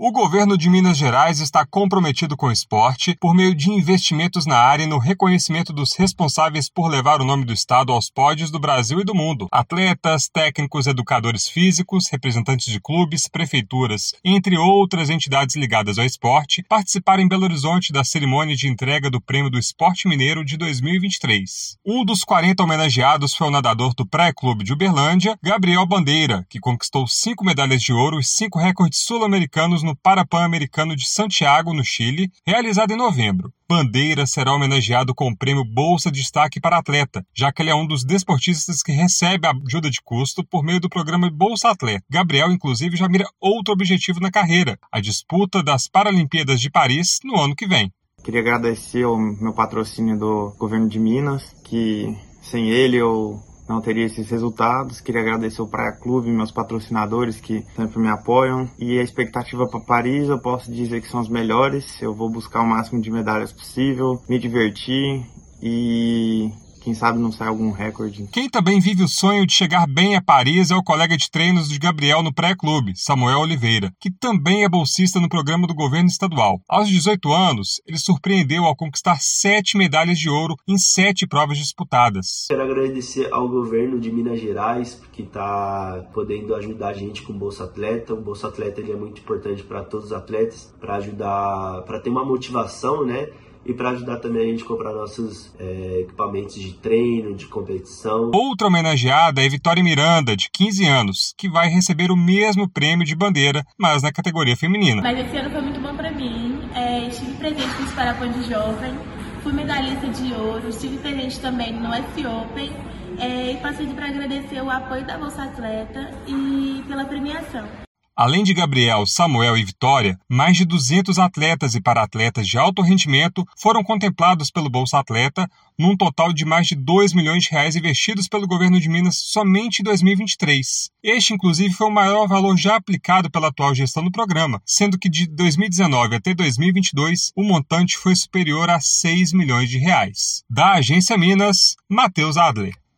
O governo de Minas Gerais está comprometido com o esporte por meio de investimentos na área e no reconhecimento dos responsáveis por levar o nome do estado aos pódios do Brasil e do mundo. Atletas, técnicos, educadores físicos, representantes de clubes, prefeituras, entre outras entidades ligadas ao esporte, participaram em Belo Horizonte da cerimônia de entrega do Prêmio do Esporte Mineiro de 2023. Um dos 40 homenageados foi o nadador do Praia Clube de Uberlândia, Gabriel Bandeira, que conquistou 5 medalhas de ouro e 5 recordes sul-americanos no Parapan-Americano de Santiago, no Chile, realizado em novembro. Bandeira será homenageado com o prêmio Bolsa de Destaque para Atleta, já que ele é um dos desportistas que recebe a ajuda de custo por meio do programa Bolsa Atleta. Gabriel, inclusive, já mira outro objetivo na carreira, a disputa das Paralimpíadas de Paris no ano que vem. Queria agradecer ao meu patrocínio do governo de Minas, que sem ele eu não teria esses resultados. Queria agradecer ao Praia Clube, meus patrocinadores que sempre me apoiam. E a expectativa para Paris, eu posso dizer que são as melhores. Eu vou buscar o máximo de medalhas possível, me divertir e quem sabe não sai algum recorde. Quem também vive o sonho de chegar bem a Paris é o colega de treinos de Gabriel no pré-clube, Samuel Oliveira, que também é bolsista no programa do governo estadual. Aos 18 anos, ele surpreendeu ao conquistar 7 medalhas de ouro em 7 provas disputadas. Quero agradecer ao governo de Minas Gerais, que está podendo ajudar a gente com o Bolsa Atleta. O Bolsa Atleta ele é muito importante para todos os atletas, para ajudar, para ter uma motivação, né? E para ajudar também a gente a comprar nossos equipamentos de treino, de competição. Outra homenageada é Vitória Miranda, de 15 anos, que vai receber o mesmo prêmio de Bandeira, mas na categoria feminina. Mas esse ano foi muito bom para mim. Estive presente nos Parapan de Jovem, fui medalhista de ouro, estive presente também no US Open e passei para agradecer o apoio da Bolsa Atleta e pela premiação. Além de Gabriel, Samuel e Vitória, mais de 200 atletas e para-atletas de alto rendimento foram contemplados pelo Bolsa Atleta, num total de mais de R$2 milhões investidos pelo governo de Minas somente em 2023. Este, inclusive, foi o maior valor já aplicado pela atual gestão do programa, sendo que de 2019 até 2022, o montante foi superior a R$6 milhões. Da Agência Minas, Matheus Adler.